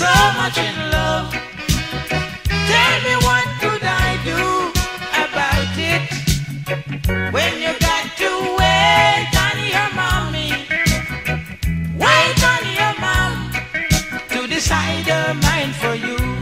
so much in love. Tell me what could I do about it? When you got to wait on your mommy, wait on your mom to decide her mind for you.